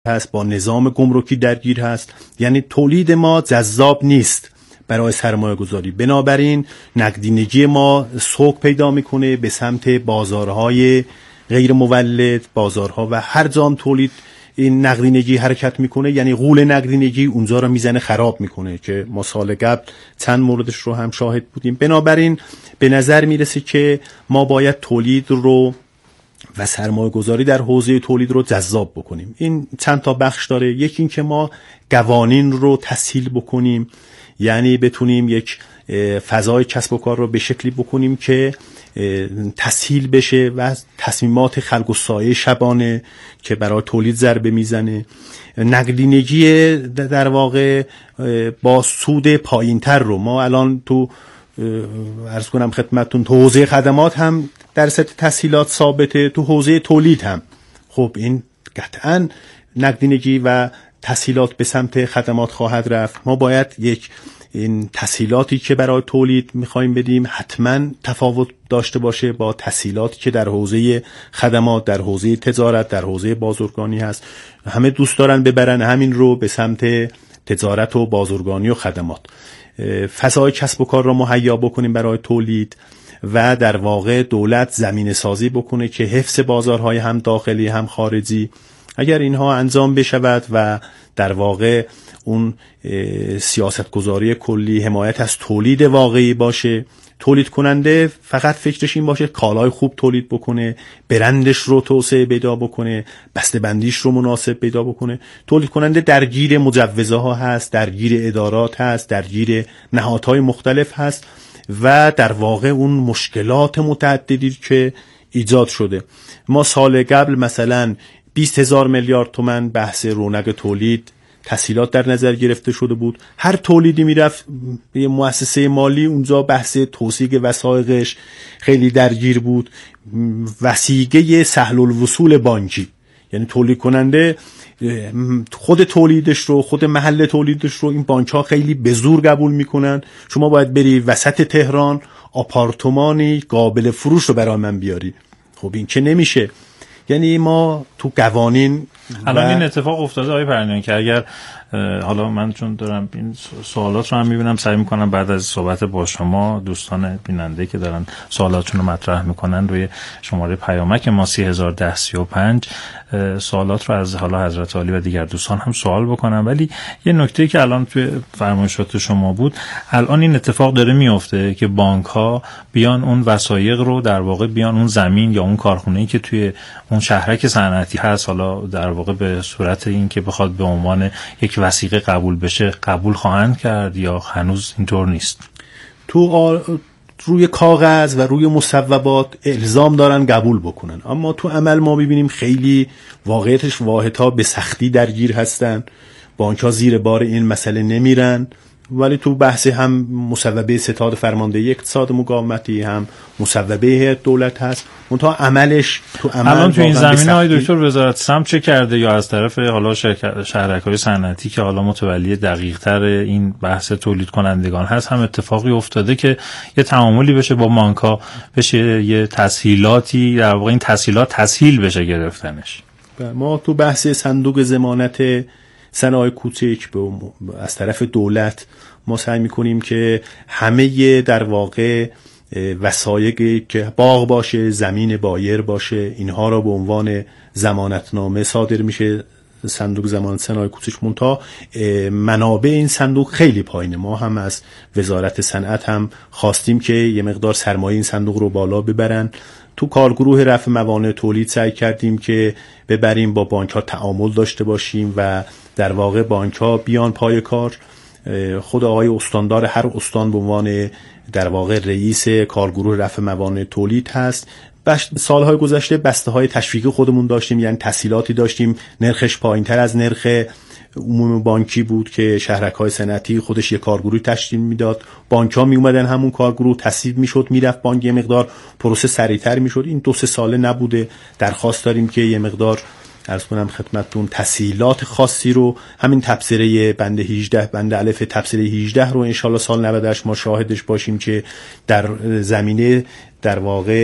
هست، با نظام گمرکی درگیر هست. یعنی تولید ما جذاب نیست برای سرمایه گذاری. بنابراین نقدینگی ما سوق پیدا میکنه به سمت بازارهای غیر مولد، بازارها و هر جام تولید این نقدینگی حرکت میکنه، یعنی غول نقدینگی اونجا رو میزنه خراب میکنه که ما سال قبل چند موردش رو هم شاهد بودیم. بنابراین به نظر میرسه که ما باید تولید رو و سرمایه گذاری در حوزه تولید رو جذاب بکنیم. این چند تا بخش داره. یکی این که ما قوانین رو تسهیل بکنیم، یعنی بتونیم یک فضای کسب و کار رو به شکلی بکنیم که تسهیل بشه و تصمیمات خلق و سایه شبانه که برای تولید ضربه میزنه. نقدینگی در واقع با سود پایینتر رو ما الان تو عرض کنم خدمتتون، تو حوزه خدمات هم در سطح تسهیلات ثابته، تو حوزه تولید هم. خب این قطعاً نقدینگی و تسهیلات به سمت خدمات خواهد رفت. ما باید یک این تسهیلاتی که برای تولید میخوایم بدیم حتما تفاوت داشته باشه با تسهیلاتی که در حوزه خدمات، در حوزه تجارت، در حوزه بازرگانی هست. همه دوست دارن ببرن همین رو به سمت تجارت و بازرگانی و خدمات. فضای کسب و کار رو مهیا بکنیم برای تولید و در واقع دولت زمینه سازی بکنه که حفظ بازارهای هم داخلی هم خارجی، اگر اینها انجام بشود و در واقع اون سیاست گذاری کلی حمایت از تولید واقعی باشه، تولید کننده فقط فکرش این باشه کالای خوب تولید بکنه، برندش رو توسعه پیدا بکنه، بسته بندیش رو مناسب پیدا بکنه. تولید کننده درگیر مجوزه ها هست، درگیر ادارات هست، درگیر نهادهای مختلف هست و در واقع اون مشکلات متعددی که ایجاد شده. ما سال قبل مثلا 20,000 میلیارد تومان بحث رونق تولید تسهیلات در نظر گرفته شده بود. هر تولیدی میرفت یه مؤسسه مالی اونجا بحث توثیق وثایقش خیلی درگیر بود. وثیقه سهل الوصول بانکی، یعنی تولید کننده خود تولیدش رو، خود محل تولیدش رو این بانک ها خیلی به زور قبول میکنن. شما باید بری وسط تهران آپارتمانی قابل فروش رو برای من بیاری. خب این که نمیشه. یعنی ما تو قوانین الان این اتفاق افتاده آقای پرنیان که اگر حالا من چون دارم این سوالات رو هم میبینم، سعی میکنم بعد از صحبت با شما دوستان بیننده که دارن سوالاتشون رو مطرح میکنن روی شماره پیامک ما 301035 سوالات رو از حالا حضرت عالی و دیگر دوستان هم سوال بکنم. ولی یه نکته که الان توی فرمایشات شما بود، الان این اتفاق داره میفته که بانک ها بیان اون وثایق رو در واقع بیان اون زمین یا اون کارخونه‌ای که توی اون شهرک صنعتی هست، حالا در واقع به صورت این که بخواد به عنوان یک وثیقه قبول بشه قبول خواهند کرد یا هنوز اینطور نیست؟ روی کاغذ و روی مصوبات الزام دارن قبول بکنن، اما تو عمل ما ببینیم خیلی واقعیتش واحدها به سختی درگیر هستن. بانک ها زیر بار این مسئله نمیرن، ولی تو بحث هم مصوبه ستاد فرماندهی اقتصاد مقاومتی هم مصوبه هیئت دولت هست، منتها عملش تو عمل الان تو این زمینه های دکتر وزارت سمت چه کرده یا از طرف حالا شهرک‌های صنعتی که حالا متولی دقیق‌تر این بحث تولید کنندگان هست هم اتفاقی افتاده که یه تعاملی بشه با بانک‌ها، بشه یه تسهیلاتی در واقع این تسهیلات تسهیل بشه گرفتنش؟ ما تو بحث صندوق ضمانت صنایع کوچک از طرف دولت ما سعی میکنیم که همه در واقع وثایقی که باغ باشه، زمین بایر باشه، اینها را به عنوان ضمانتنامه صادر میشه صندوق ضمانت صنایع کوچک. منتها منابع این صندوق خیلی پایینه. ما هم از وزارت صنعت هم خواستیم که یه مقدار سرمایه این صندوق رو بالا ببرن. تو کارگروه رفع موانع تولید سعی کردیم که ببریم با بانک ها تعامل داشته باشیم و در واقع بانک ها بیان پای کار. خود آقای استاندار هر استان به عنوان در واقع رئیس کارگروه رفع موانع تولید هست. سالهای گذشته بسته های تشویقی خودمون داشتیم، یعنی تسهیلاتی داشتیم نرخش پایینتر از نرخ عموم بانکی بود که شهرک‌های صنعتی خودش یه کارگروه تشکیل میداد، بانک‌ها می اومدن همون کارگروه تصویب میشد، میرفت بانک، یه مقدار پروسه سریعتر میشد. این 2-3 ساله نبوده. درخواست داریم که یه مقدار عرض کنم خدمتتون تسهیلات خاصی رو، همین تبصره بند 18 بند الف تبصره 18 رو انشالله سال 98 ما شاهدش باشیم که در زمینه در واقع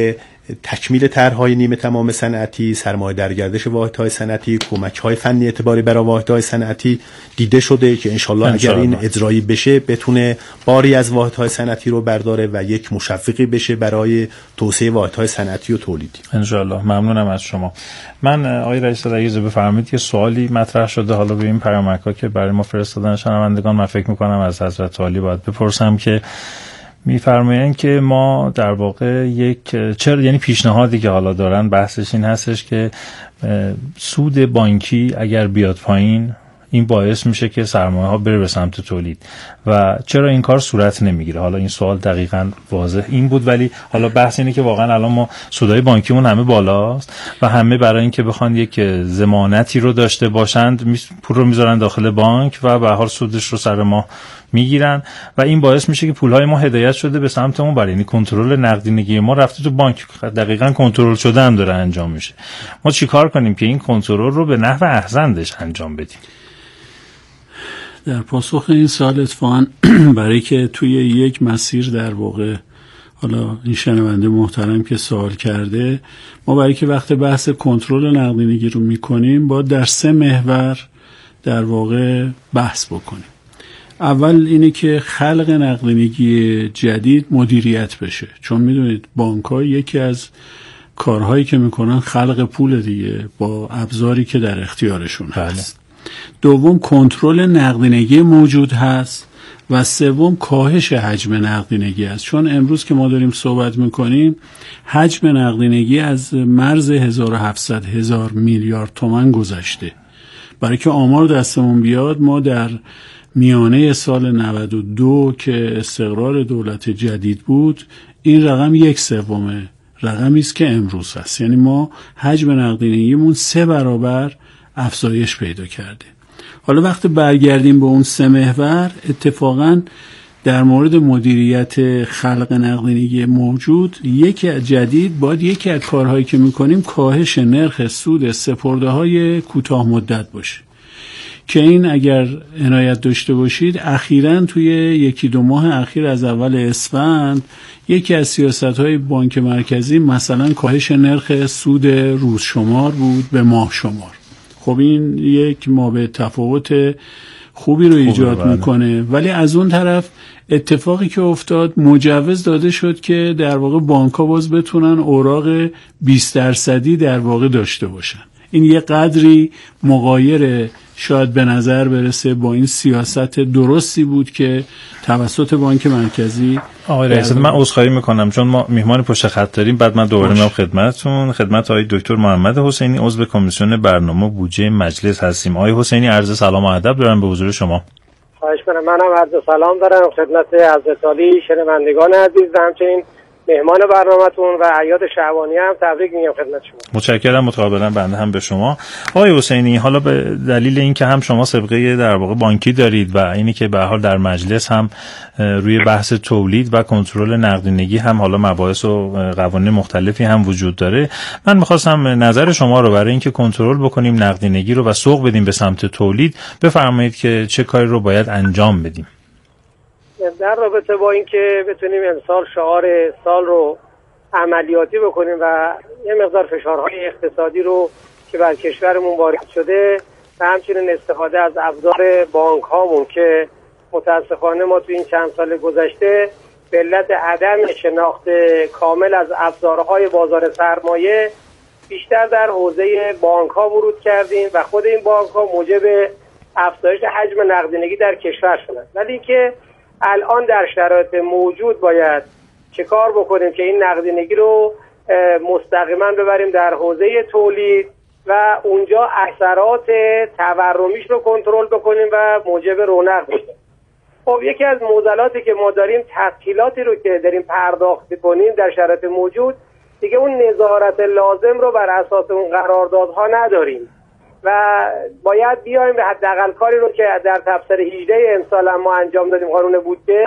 تکمیل طرح‌های نیمه تمام صنعتی، سرمایه در گردش واحدهای صنعتی، کمک‌های فنی اعتباری برای واحدهای صنعتی دیده شده که انشالله اگر این اجرایی بشه بتونه باری از واحدهای صنعتی رو برداره و یک مشوقی بشه برای توسعه واحدهای صنعتی و تولیدی. انشالله. ممنونم از شما. من آقای رئیس اجازه بفرمایید یه سوالی مطرح شده حالا به این پیامک‌ها که برای ما فرستادن شنوندگان، من فکر می‌کنم از حضرت عالی باید بپرسم که می‌فرمایند که ما در واقع چرا یعنی پیشنهادی که حالا دارن بحثش این هستش که سود بانکی اگر بیاد پایین این باعث میشه که سرمایه ها بره به سمت تولید و چرا این کار صورت نمیگیره. حالا این سوال دقیقاً واضح این بود، ولی حالا بحث اینه که واقعا الان ما سودای بانکیمون همه بالاست و همه برای اینکه بخوان یک ضمانتی رو داشته باشند پول رو میذارن داخل بانک و به هر حال سودش رو سر ما میگیرن و این باعث میشه که پولهای ما هدایت شده به سمت اون برای، یعنی کنترل نقدینگی ما رفته تو بانک، دقیقاً کنترل شده هم داره انجام میشه. ما چیکار کنیم که این کنترل رو به نحو احسنش انجام بدیم؟ در پاسخ این سوال اتفاقاً برای که توی یک مسیر در واقع حالا این شنونده محترم که سوال کرده، ما برای که وقت بحث کنترل نقدینگی رو میکنیم باید در 3 محور در واقع بحث بکنیم. اول اینه که خلق نقدینگی جدید مدیریت بشه، چون میدونید بانک‌ها یکی از کارهایی که میکنن خلق پول دیگه با ابزاری که در اختیارشون هست. دوم کنترل نقدینگی موجود هست و سوم کاهش حجم نقدینگی است. چون امروز که ما داریم صحبت میکنیم حجم نقدینگی از مرز 1700,000 میلیارد تومان گذشته. برای که آمار دستمون بیاد، ما در میانه سال 92 که استقرار دولت جدید بود این رقم 1/3 رقمی است که امروز هست. یعنی ما حجم نقدینگیمون 3 برابر افزایش پیدا کرده. حالا وقتی برگردیم به اون 3 محور، اتفاقاً در مورد مدیریت خلق نقدینگی موجود یکی از کارهایی که میکنیم کاهش نرخ سود سپرده‌های کوتاه مدت باشه که این اگر عنایت داشته باشید اخیراً توی 1-2 ماه اخیر از اول اسفند یکی از سیاست‌های بانک مرکزی مثلا کاهش نرخ سود روز شمار بود به ماه شمار. خب این یک مابع تفاوت خوبی رو ایجاد میکنه، ولی از اون طرف اتفاقی که افتاد مجوز داده شد که در واقع بانک‌ها باز بتونن اوراق 20% در واقع داشته باشن. این یه قدری مغایر شاید به نظر برسه با این سیاست درستی بود که توسط بانک مرکزی. آقای رئیس من عذرخواهی میکنم چون ما میهمان پشت خط داریم، بعد من دوباره میام خدمت آقای دکتر محمد حسینی عضو کمیسیون برنامه بودجه مجلس هستیم. آقای حسینی عرض سلام و ادب دارم به حضور شما. خواهش می‌کنم. منم عرض سلام دارم خدمت حضرت عالی، شنوندگان عزیز و همچنین مهمان برنامه‌تون و اعیاد شعبانی هم تبریک میگم خدمت شما. متشکرم. متقابلا بنده هم به شما. آقای حسینی، حالا به دلیل اینکه هم شما سابقه در واقع بانکی دارید و اینی که به هر حال در مجلس هم روی بحث تولید و کنترل نقدینگی هم حالا مباحث و قوانین مختلفی هم وجود داره، من می‌خواستم نظر شما رو برای اینکه کنترل بکنیم نقدینگی رو و سوق بدیم به سمت تولید بفرمایید که چه کاری رو باید انجام بدیم. در رابطه با اینکه بتونیم امسال شعار سال رو عملیاتی بکنیم و یه مقدار فشارهای اقتصادی رو که بر کشورمون وارد شده و همچنین استفاده از ابزار بانک هامون که متاسفانه ما تو این چند سال گذشته به علت عدم شناخت کامل از ابزارهای بازار سرمایه بیشتر در حوزه بانک ها ورود کردیم و خود این بانک ها موجب افزایش حجم نقدینگی در کشور شدند. ولی که الان در شرایط موجود باید چه کار بکنیم که این نقدینگی رو مستقیما ببریم در حوزه تولید و اونجا اثرات تورمیش رو کنترل بکنیم و موجب رونق بشه. خب یکی از معضلاتی که ما داریم تسهیلاتی رو که داریم پرداخت کنیم در شرایط موجود دیگه اون نظارت لازم رو بر اساس اون قراردادها نداریم و باید بیایم به حداقل کاری رو که در تبصره 18 امسال ما انجام دادیم قانون بودجه،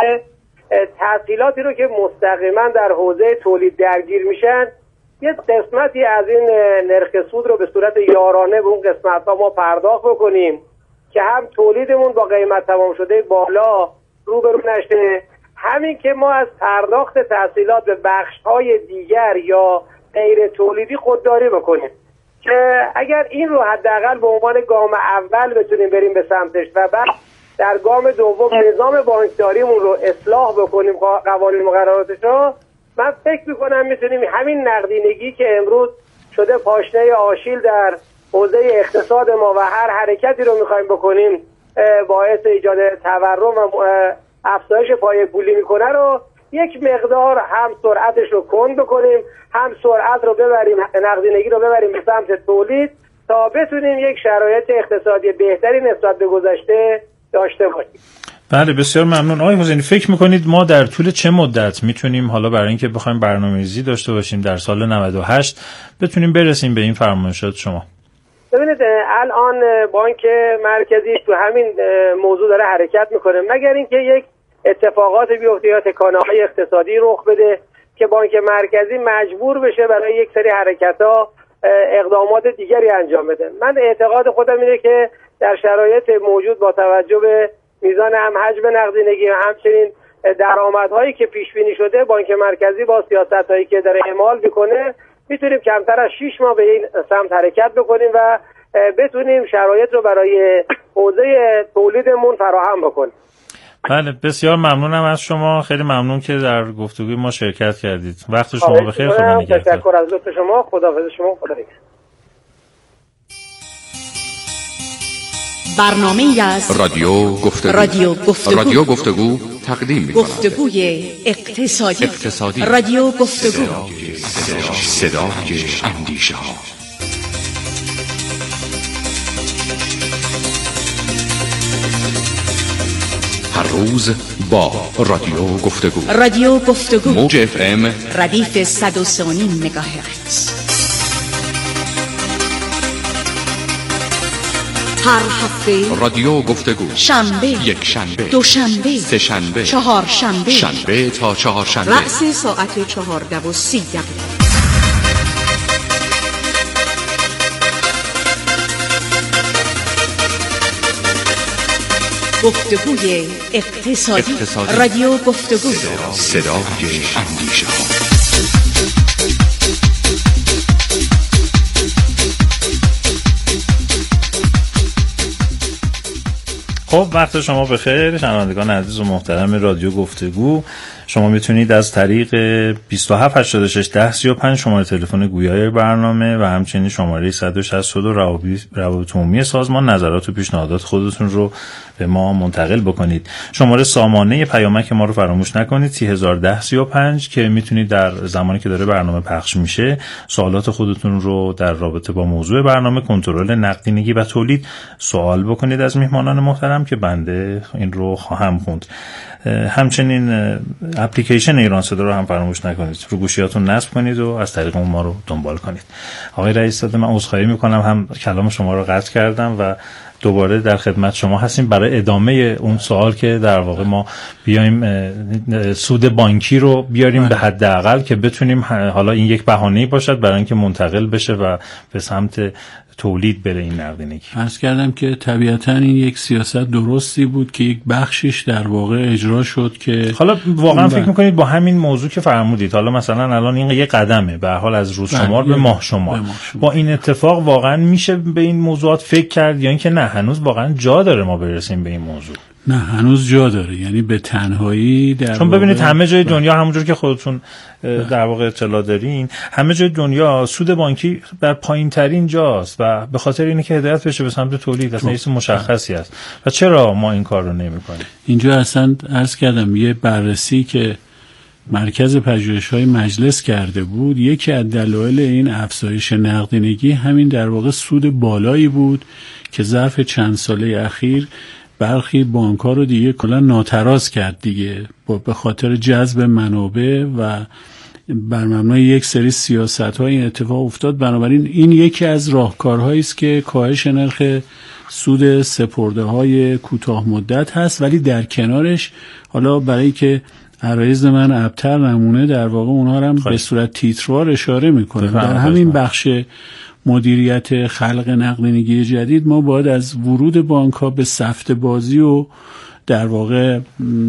تسهیلاتی رو که مستقیما در حوزه تولید درگیر میشن یه قسمتی از این نرخ سود رو به صورت یارانه به اون قسمت ها ما پرداخت بکنیم که هم تولیدمون با قیمت تمام شده بالا روبرو نشه، همین که ما از پرداخت تسهیلات به بخش های دیگر یا غیر تولیدی خودداری بکنیم که اگر این رو حداقل به عنوان گام اول بتونیم بریم به سمتش و بعد در گام دوم نظام بانکداریمون رو اصلاح بکنیم، قوانین مقرراتش رو، من فکر میکنم میتونیم همین نقدینگی که امروز شده پاشنه آشیل در حوزه اقتصاد ما و هر حرکتی رو میخوایم بکنیم باعث ایجاد تورم و افزایش پایه پولی میکنه رو یک مقدار هم سرعتش رو کند بکنیم، هم سرعت رو ببریم، نقدینگی رو ببریم به سمت تولید تا بتونیم یک شرایط اقتصادی بهتری نسبت به گذشته داشته باشیم. بله بسیار ممنون. آقای حسینی فکر میکنید ما در طول چه مدت میتونیم حالا برای اینکه بخوایم برنامه‌ریزی داشته باشیم در سال 98 بتونیم برسیم به این فرمایشات شما؟ ببینید الان بانک مرکزی تو همین موضوع داره حرکت میکنه، مگر اینکه یک اتفاقات بیفته یا تکانه‌های اقتصادی رخ بده که بانک مرکزی مجبور بشه برای یک سری حرکت‌ها اقدامات دیگری انجام بده. من اعتقاد خودم اینه که در شرایط موجود با توجه به میزان هم حجم نقدینگی و همچنین درآمدهایی که پیش بینی شده، بانک مرکزی با سیاست‌هایی که داره اعمال میکنه میتونیم کمتر از 6 ماه به این سمت حرکت بکنیم و بتونیم شرایط رو برای حوزه تولیدمون فراهم بکنیم. بله بسیار ممنونم از شما، خیلی ممنون که در گفتگوی ما شرکت کردید. وقت شما بخیر، خدا نگهدار. تشکر از لطف شما، خداحافظ شما، خدا نگهدار. برنامه‌ای از رادیو گفتگو تقدیم می‌کند. گفتگوی اقتصادی. رادیو گفتگو. صدای اندیشه‌ها. هر روز با رادیو گفتگو موج FM ردیف 103.5 مگاهرتز. هر هفته رادیو گفتگو شنبه، یک شنبه، دوشنبه، سه شنبه، چهار شنبه، شنبه تا چهارشنبه رأس ساعت 14:30. گفتگوی اقتصادی. رادیو گفتگو، صدای اندیشه‌ها. خب وقت شما بخیر شنوندگان عزیز و محترم رادیو گفتگو. شما میتونید از طریق 27861035 شماره تلفن گویای برنامه و همچنین شماره 162 روابط عمومی سازمان نظرات و پیشنهادات خودتون رو به ما منتقل بکنید. شماره سامانه پیامک ما رو فراموش نکنید 3011035 که میتونید در زمانی که داره برنامه پخش میشه سوالات خودتون رو در رابطه با موضوع برنامه، کنترل نقدینگی و تولید سوال بکنید از میهمانان محترم که بنده این رو خواهم خوند. همچنین اپلیکیشن ایران صدا رو هم فراموش نکنید، رو گوشیاتون نصب کنید و از طریق اون ما رو دنبال کنید. آقای رئیس داده من عذرخواهی میکنم، هم کلام شما رو قطع کردم و دوباره در خدمت شما هستیم برای ادامه اون سوال که در واقع ما بیایم سود بانکی رو بیاریم به حداقل که بتونیم حالا این یک بهانه‌ای باشد برای اینکه منتقل بشه و به سمت تولید بره این نقدینگی. عرض کردم که طبیعتاً این یک سیاست درستی بود که یک بخشش در واقع اجرا شد که حالا واقعا فکر میکنید با همین موضوع که فرمودید حالا مثلا الان این یه قدمه به حال از روز شمار به ماه شمار، با این اتفاق واقعا میشه به این موضوعات فکر کرد یا اینکه نه هنوز واقعا جا داره ما برسیم به این موضوع؟ نه هنوز جا داره، یعنی به تنهایی در چون ببینید همه جای دنیا همونجور که خودتون در واقع اطلاع دارین همه جای دنیا سود بانکی در پایین ترین جاست و به خاطر اینه که هدایت بشه به سمت تولید اصلا چیز مشخصی است. و چرا ما این کار رو نمی‌کنیم؟ اینجا اصلا عرض کردم یه بررسی که مرکز پژوهش‌های مجلس کرده بود، یکی از دلایل این افزایش نقدینگی همین در واقع سود بالایی بود که ظرف چند ساله اخیر برخی بانک‌ها رو دیگه کلا ناتراز کرد دیگه به خاطر جذب منابع و بر مبنای یک سری سیاست‌های این اتفاق افتاد. بنابراین این یکی از راهکارهایی است که کاهش نرخ سود سپرده‌های کوتاه مدت هست، ولی در کنارش حالا برای که عرایض من ابتر نمونه در واقع اونها هم به صورت تیتروار اشاره میکنه. در همین بخش مدیریت خلق نقدینگی جدید، ما باید از ورود بانک ها به سفته بازی و در واقع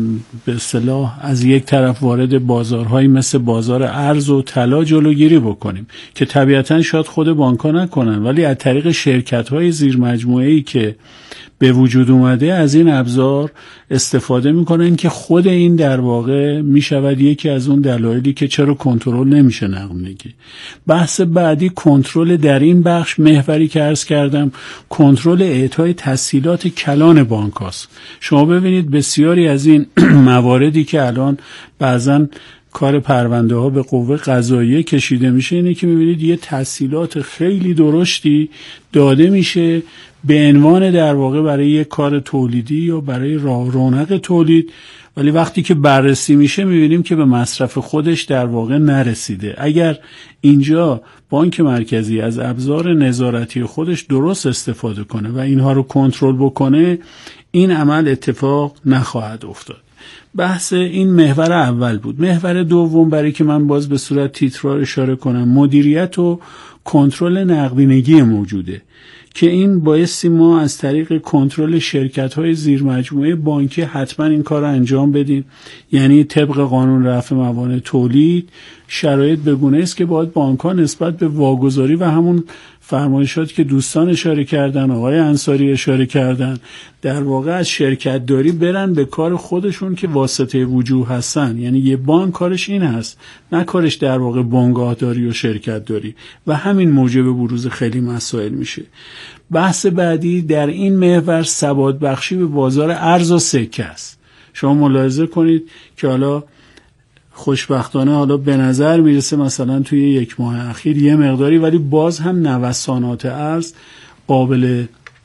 به اصطلاح از یک طرف وارد بازارهایی مثل بازار ارز و طلا جلوگیری بکنیم که طبیعتاً شاید خود بانک‌ها نکنن، ولی از طریق شرکت‌های زیر مجموعه‌ای که به وجود اومده از این ابزار استفاده میکنن که خود این در واقع میشود یکی از اون دلایلی که چرا کنترل نمیشه نقدینگی. بحث بعدی کنترل در این بخش محوری که عرض کردم، کنترل اعطای تسهیلات کلان بانک هاست. شما ببینید بسیاری از این مواردی که الان بعضن کار پرونده ها به قوه قضاییه کشیده میشه اینه که میبینید یه تسهیلات خیلی درشتی داده میشه به عنوان در واقع برای یک کار تولیدی یا برای رونق تولید، ولی وقتی که بررسی میشه میبینیم که به مصرف خودش در واقع نرسیده. اگر اینجا بانک مرکزی از ابزار نظارتی خودش درست استفاده کنه و اینها رو کنترل بکنه، این عمل اتفاق نخواهد افتاد. بحث این محور اول بود. محور دوم برای که من باز به صورت تیتروار اشاره کنم، مدیریت و کنترل نقدینگی موجوده که این بایستی ما از طریق کنترل شرکت‌های زیر مجموعه بانکی حتما این کار رو انجام بدیم. یعنی طبق قانون رفع موانع تولید شرایط بگونه است که باید بانک‌ها نسبت به واگذاری و همون فرمایشات که دوستان اشاره کردن، آقای انصاری اشاره کردن، در واقع از شرکت داری برن به کار خودشون که واسطه وجوه هستن. یعنی یه بانک کارش این هست، نه کارش در واقع بنگاه داری و شرکت داری، و همین موجب بروز خیلی مسائل میشه. بحث بعدی در این محور ثبات بخشی به بازار ارز و سکه است. شما ملاحظه کنید که حالا خوشبختانه حالا به نظر میرسه مثلا توی یک ماه اخیر یه مقداری، ولی باز هم نوسانات ارز قابل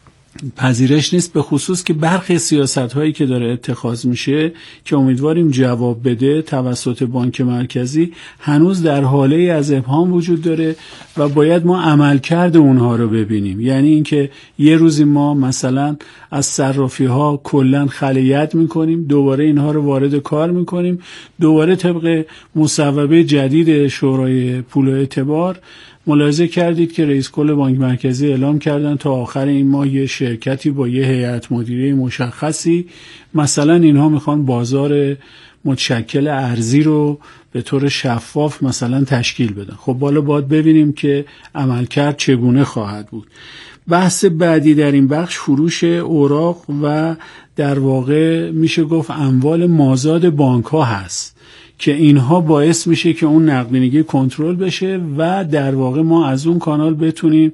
پذیرش نیست، به خصوص که برخی سیاست‌هایی که داره اتخاذ میشه که امیدواریم جواب بده توسط بانک مرکزی هنوز در حاله از ابهام وجود داره و باید ما عملکرد اونها رو ببینیم. یعنی اینکه یه روزی ما مثلا از صرافی‌ها کلاً خلیت میکنیم، دوباره اینها رو وارد کار میکنیم، دوباره طبق مصوبه جدید شورای پول و اعتبار ملاحظه کردید که رئیس کل بانک مرکزی اعلام کردن تا آخر این ماه یه شرکتی با یه هیئت مدیره مشخصی مثلا اینها میخوان بازار متشکل ارزی رو به طور شفاف مثلا تشکیل بدن. خب بالا باید ببینیم که عملکرد چگونه خواهد بود. بحث بعدی در این بخش فروش اوراق و در واقع میشه گفت اموال مازاد بانک ها هست که اینها باعث میشه که اون نقدینگی کنترل بشه و در واقع ما از اون کانال بتونیم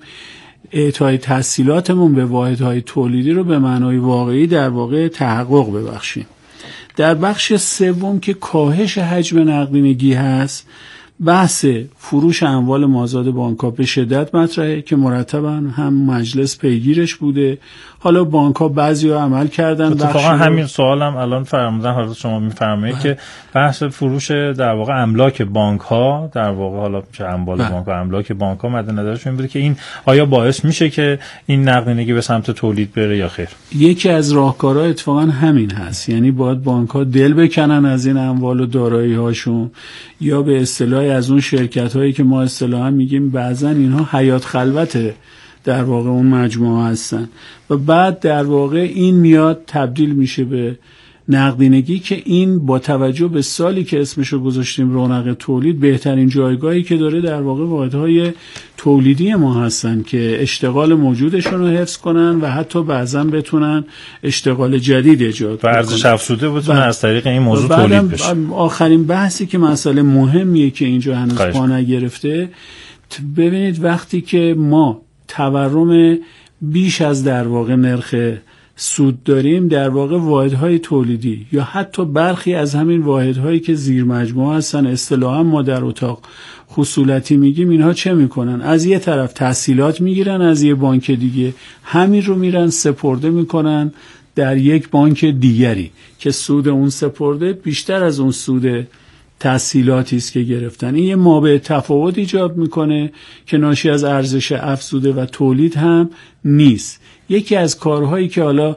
اعطای تسهیلاتمون به واحدهای تولیدی رو به معنای واقعی در واقع تحقق ببخشیم. در بخش سوم که کاهش حجم نقدینگی هست، بحث فروش اموال مازاد بانک‌ها به شدت مطرحه که مرتباً هم مجلس پیگیرش بوده. حالا بانک‌ها بعضی‌ها عمل کردن. اتفاقا همین سوالم الان فرمودن، حالا شما می‌فرمایید که بحث فروش در واقع املاک بانک‌ها در واقع حالا چه اموال بانک‌ها املاک بانک‌ها مد نظرشون این بوده که این آیا باعث میشه که این نقدینگی به سمت تولید بره یا خیر؟ یکی از راهکارها اتفاقا همین هست. یعنی باید بانک‌ها دل بکنن از این اموال و دارایی‌هاشون، یا به اصطلاح از اون شرکت‌هایی که ما اصطلاحاً میگیم بعضن اینها حیات خلوت در واقع اون مجموعه هستن و بعد در واقع این میاد تبدیل میشه به نقدینگی که این با توجه به سالی که اسمشو گذاشتیم رونق تولید بهترین جایگاهی که داره در واقع واحدهای تولیدی ما هستن که اشتغال موجودشون رو حفظ کنن و حتی بعضا بتونن اشتغال جدید ایجاد کنن و ارزش افزوده بتونن از طریق این موضوع تولید بشه. آخرین بحثی که مسئله مهمیه که اینجا هنوز پا نگرفته، ببینید وقتی که ما تورم بیش از در واقع نرخ سود داریم، در واقع واحدهای تولیدی یا حتی برخی از همین واحدهایی که زیر مجموعه هستن اصطلاحاً ما در اتاق خصولتی میگیم، اینها چه میکنن؟ از یه طرف تسهیلات میگیرن از یه بانک دیگه، همین رو میرن سپرده میکنن در یک بانک دیگری که سود اون سپرده بیشتر از اون سود تسهیلاتی است که گرفتن. این یه مابع تفاوت ایجاد میکنه که ناشی از ارزش افزوده و تولید هم نیست. یکی از کارهایی که حالا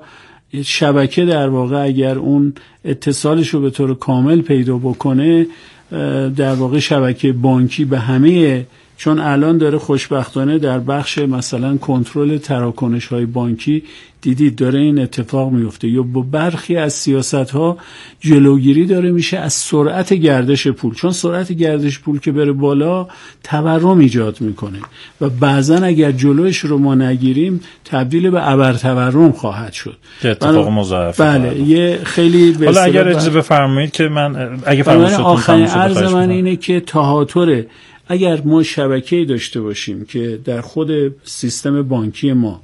شبکه در واقع اگر اون اتصالش رو به طور کامل پیدا بکنه، در واقع شبکه بانکی به همه چون الان داره خوشبختانه در بخش مثلا کنترل تراکنش‌های بانکی دیدید داره این اتفاق میفته، یا با برخی از سیاست‌ها جلوگیری داره میشه از سرعت گردش پول، چون سرعت گردش پول که بره بالا تورم ایجاد میکنه و بعضا اگر جلوش رو ما نگیریم تبدیل به ابرتورم خواهد شد. اتفاق مضاعف. بله، یه خیلی به حالا اگر اجازه بفرمایید که من اگه فرمایشتون آخرین عرض من اینه که تهاتر اگر ما شبکه‌ای داشته باشیم که در خود سیستم بانکی ما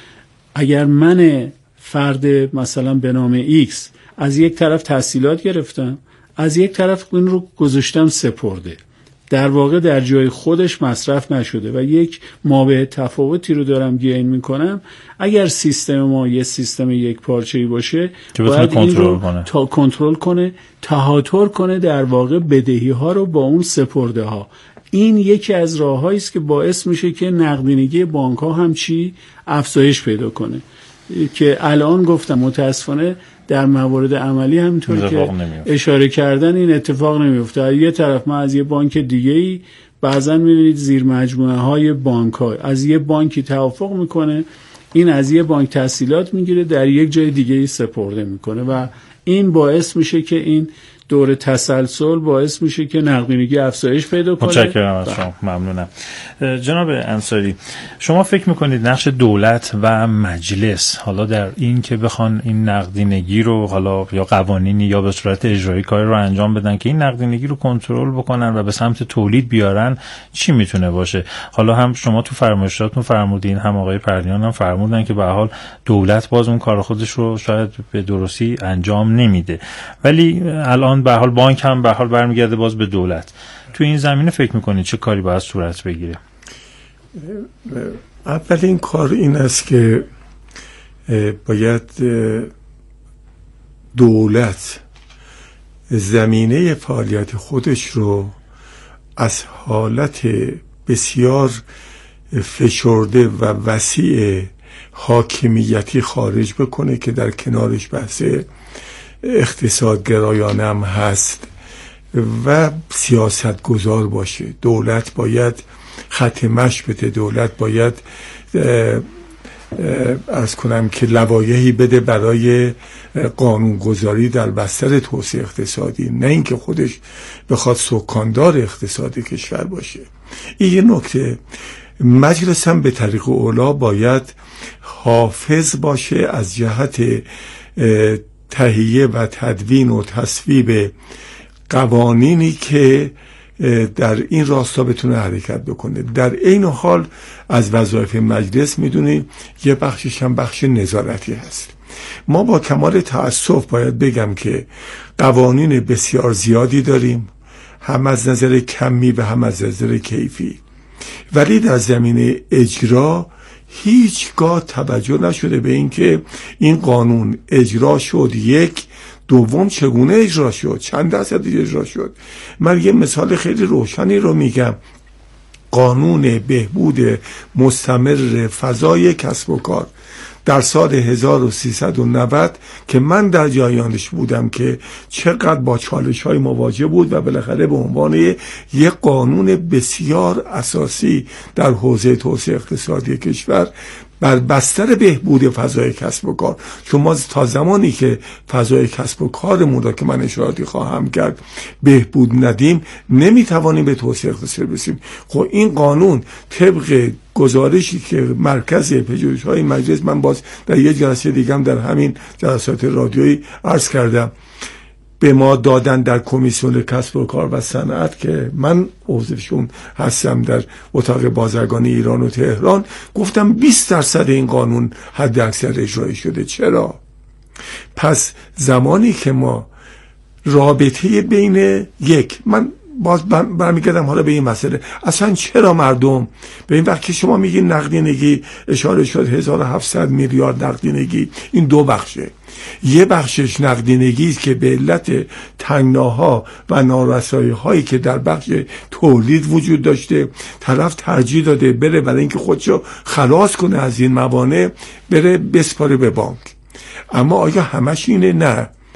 اگر من فرد مثلا به نام X از یک طرف تحصیلات گرفتم، از یک طرف این رو گذاشتم سپرده، در واقع در جای خودش مصرف نشده و یک مابع تفاوتی رو دارم گین میکنم، اگر سیستم ما یه سیستم یک پارچه‌ای باشه باید این رو کنترل کنه، تهاتر کنه در واقع بدهی ها رو با اون سپرده ها. این یکی از راه‌هایی است که باعث میشه که نقدینگی بانک‌ها هم افزایش پیدا کنه که الان گفتم متاسفانه در موارد عملی همینطور که اشاره کردن این اتفاق نمیفته. یه طرف ما از یه بانک دیگه‌ای بعضا می‌بینید زیر مجموعه‌های بانک‌ها از یه بانکی توافق میکنه، این از یه بانک تحصیلات میگیره در یک جای دیگه‌ای سپرده میکنه و این باعث میشه که این دور تسلسل باعث میشه که نقدینگی افزایش پیدا کنه. متشکرم از شما، ممنونم. جناب انصاری، شما فکر میکنید نقش دولت و مجلس حالا در این که بخوان این نقدینگی رو حالا یا قوانینی یا به صورت اجرایی کاری رو انجام بدن که این نقدینگی رو کنترل بکنن و به سمت تولید بیارن، چی میتونه باشه؟ حالا هم شما تو فرمایشاتتون فرمودین، هم آقای پرنیان هم فرمودن که به هر حال دولت باز اون کار خودش رو شاید به درستی انجام نمیده، ولی الان به هر حال بانک هم به هر حال برمیگرده باز به دولت. تو این زمینه فکر میکنید چه کاری باید صورت بگیره؟ اولین کار این است که باید دولت زمینه فعالیت خودش رو از حالت بسیار فشرده و وسیع حاکمیتی خارج بکنه که در کنارش بحث اقتصادگرایانه هم هست و سیاست گذار باشه. دولت باید خط مشی بده، دولت باید عرض کنم که لوایحی بده برای قانونگذاری در بستر توسعه اقتصادی، نه اینکه خودش بخواد سکاندار اقتصادی کشور باشه. این یه نکته. مجلس هم به طریق اولا باید حافظ باشه از جهت تهیه و تدوین و تصویب قوانینی که در این راستا بتونه حرکت بکنه. در این حال از وظایف مجلس میدونیم یه بخشش هم بخش نظارتی هست. ما با کمال تأسف باید بگم که قوانین بسیار زیادی داریم، هم از نظر کمی و هم از نظر کیفی، ولی در زمینه اجرا هیچگاه توجه نشده به این که این قانون اجرا شد، یک، دوم چگونه اجرا شد، چند درصد اجرا شد. من یه مثال خیلی روشنی رو میگم. قانون بهبود مستمر فضای کسب و کار در سال 1390 که من در جریانش بودم که چقدر با چالش‌های مواجه بود و بالاخره به عنوان یک قانون بسیار اساسی در حوزه توسعه اقتصادی کشور بر بستر بهبود فضای کسب و کار، چون ما تا زمانی که فضای کسب و کارمون را که من اشاراتی خواهم کرد بهبود ندیم نمیتوانیم به توسعه اقتصادی برسیم. خب این قانون طبق گزارشی که مرکز پژوهش‌های مجلس، من باز در یک جلسه دیگه در همین جلسات رادیویی عرض کردم، به ما دادن در کمیسیون کسب و کار و صنعت که من عضوشون هستم در اتاق بازرگانی ایران و تهران، گفتم 20% این قانون حد اکثر اجرایی شده. چرا؟ پس زمانی که ما رابطه بین من باز برمیگردم حالا به این مسئله، اصلا چرا مردم به این وقت که شما میگین نقدینگی اشاره شد 1700 میلیارد نقدینگی، این دو بخشه. یه بخشش نقدینگی است که به علت تنگناها و نارسایی هایی که در بخش تولید وجود داشته طرف ترجیح داده بره برای اینکه خودشو خلاص کنه از این موانع بره بسپاره به بانک. اما آیا همش اینه؟ نه.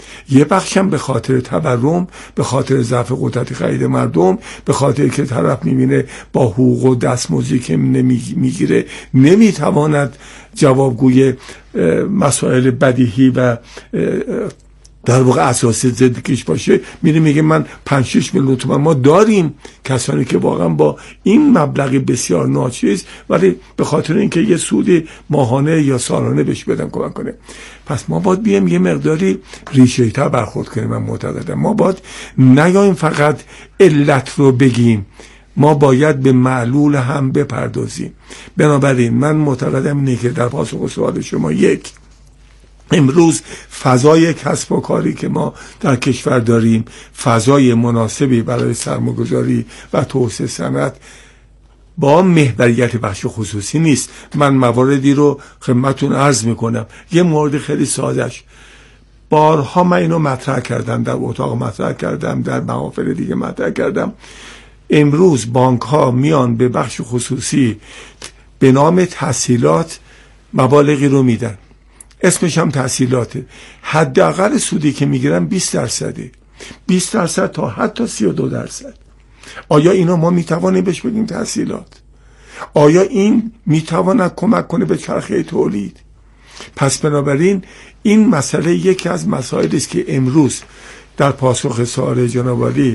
یه بخش هم به خاطر تورم، به خاطر ضعف قدرت خرید مردم، به خاطر که طرف میبینه با حقوق و دستمزدی که میگیره نمیتواند جوابگوی مسائل بدیهی و در واقع اساسی زندگیش باشه، میگه من 5-6 میلیون تومان. ما داریم کسانی که واقعا با این مبلغ بسیار ناچیز ولی به خاطر اینکه یه سود ماهانه یا سالانه بهش بدن کمک کنه. پس ما باید بیایم یه مقداری ریشه‌ای‌تر برخورد کنیم. من معتقدم ما باید نیاییم فقط علت رو بگیم، ما باید به معلول هم بپردازیم. بنابراین من معتقدم اینه که در پاسخ سوال شما، یک، امروز فضای کسب و کاری که ما در کشور داریم فضای مناسبی برای سرمایه‌گذاری و توسعه صنعت با محوریت بخش خصوصی نیست. من مواردی رو خدمتتون عرض میکنم. یه مورد خیلی سادهش، بارها من اینو مطرح کردم، در اتاق مطرح کردم، در محافل دیگه مطرح کردم. امروز بانک ها میان به بخش خصوصی به نام تسهیلات مبالغی رو میدن، اسمش هم تسهیلاته. حداقل سودی که میگیرن 20%، 20% تا حتی 32%. آیا اینا ما میتوانیم بهش بگیم تسهیلات؟ آیا این میتواند کمک کنه به چرخه تولید؟ پس بنابراین این مسئله یکی از مسائلی است که امروز در پاسخ سوال جناب عالی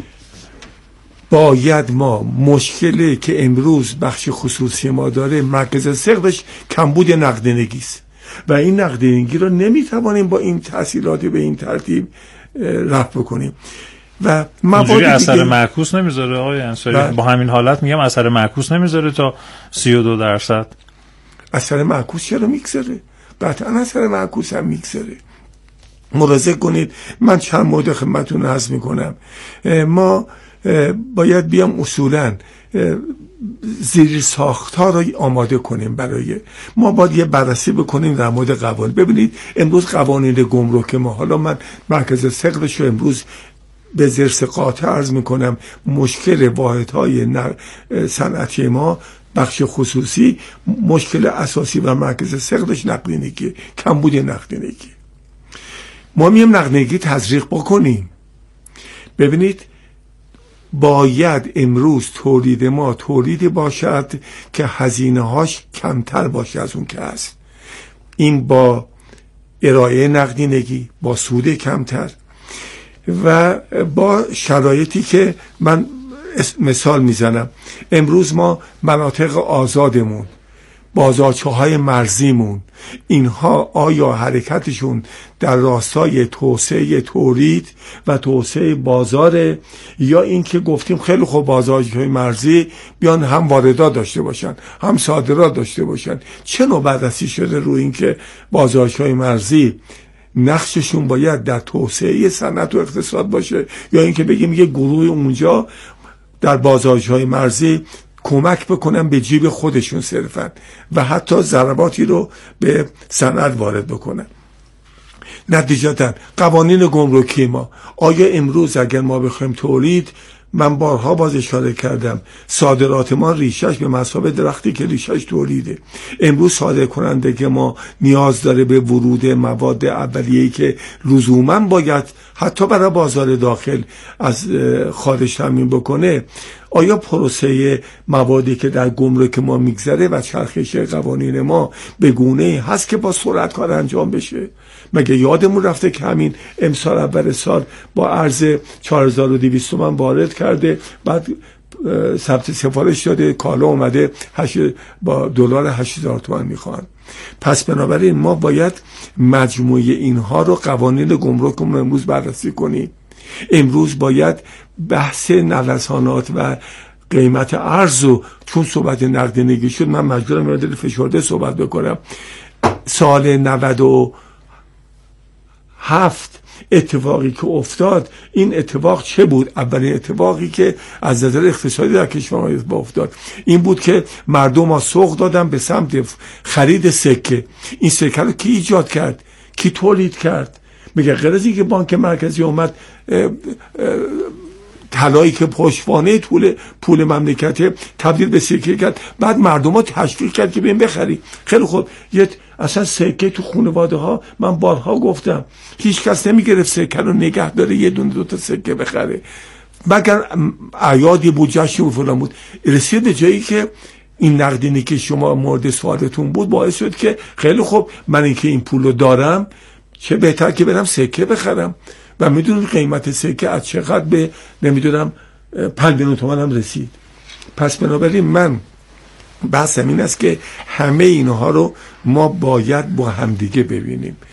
باید ما مشکلی که امروز بخش خصوصی ما داره مرکز ثقلش کمبود نقدینگی است و این نقدینگی رو نمیتوانیم با این تسهیلات به این ترتیب رفع بکنیم و موارد اثر معکوس نمیذاره. آقای انصاری با همین حالت میگم اثر معکوس نمیذاره تا 32%. اثر معکوس چرا میگذاره؟ قطعا اثر معکوس هم میگذاره. ملاحظه کنید، من چند مورد خدمتتون عرض میکنم. ما باید بیام اصولاً زیر ساخت‌ها رو آماده کنیم. برای ما باید یه بررسی بکنیم در مورد قوانین. ببینید امروز قوانین گمرک ما، حالا من مرکز ثقلش رو امروز به ذرس قاطع عرض میکنم، مشکل واحدهای صنعتی ما بخش خصوصی مشکل اساسی و مرکز ثقلش نقدینگی، کمبود نقدینگی. ما میم نقدینگی تزریق بکنیم. ببینید باید امروز تولید ما تولیدی باشد که هزینه هاش کمتر باشه از اون که هست. این با ارائه نقدینگی، با سود کمتر و با شرایطی که من مثال میزنم. امروز ما مناطق آزادمون، بازارچه‌های مرزیمون، اینها آیا حرکتشون در راستای توسعه تولید و توسعه بازار، یا اینکه گفتیم خیلی خوب بازارچه‌های مرزی بیان هم واردات داشته باشن هم صادرات داشته باشن؟ چه نوع بررسی شده روی اینکه بازارچه‌های مرزی نقششون باید در توسعه صنعت و اقتصاد باشه، یا اینکه بگیم یه گروه اونجا در بازارچه‌های مرزی کمک بکنن به جیب خودشون صرفا و حتی ضرباتی رو به صنعت وارد بکنن؟ نتیجتا قوانین گمرکی ما، آیا امروز اگر ما بخوایم تولید، من بارها باز اشاره کردم، صادرات ما ریشش به مثابه درختی که ریشش تولیده. امروز صادر کننده که ما نیاز داره به ورود مواد اولیه‌ای که لزوما باید حتی برای بازار داخل از خارج تامین بکنه. آیا پروسه موادی که در گمرک ما میگذره و چرخش قوانین ما به گونه‌ای هست که با سرعت کار انجام بشه؟ مگه یادمون رفته که همین امسال اول سال با عرض 4200 تومان وارد کرده، بعد ثبت سفارش داده، کالا اومده با دلار 8000 تومان میخوان. پس بنابراین ما باید مجموعه اینها رو قوانین گمرکمون امروز بررسی کنیم. امروز باید بحث نوسانات و قیمت ارز رو، چون صحبت نقدینگی شد من مجبورم یه دل فشرده صحبت بکنم. سال 97 اتفاقی که افتاد، این اتفاق چه بود؟ اولین اتفاقی که از نظر اقتصادی در کشور ما افتاد این بود که مردم ها سوق دادن به سمت خرید سکه. این سکه رو کی ایجاد کرد؟ کی تولید کرد؟ میگه غیر از اینکه بانک مرکزی اومد طلایی که پشتوانه پول مملکت تبدیل به سکه کرد، بعد مردم ها تشویق کرد که بیم بخری. خیلی خوب، اصلا سکه تو خانواده ها من بارها گفتم هیچ کس نمیگرفت سکه رو نگه داره یه دونه 2 تا سکه بخره، مگر اعیادی بود، جشن و فلان بود. رسید به جایی که این نقدینی که شما مورد سوالتون بود باعث شد که خیلی خوب، من اینکه این پول رو دارم چه بهتر که برم سکه بخرم و میدونم قیمت سکه از چقدر به نمیدونم 5 میلیون تومان هم رسید. پس بنابراین من بحثم این است که همه اینها رو ما باید با همدیگه ببینیم.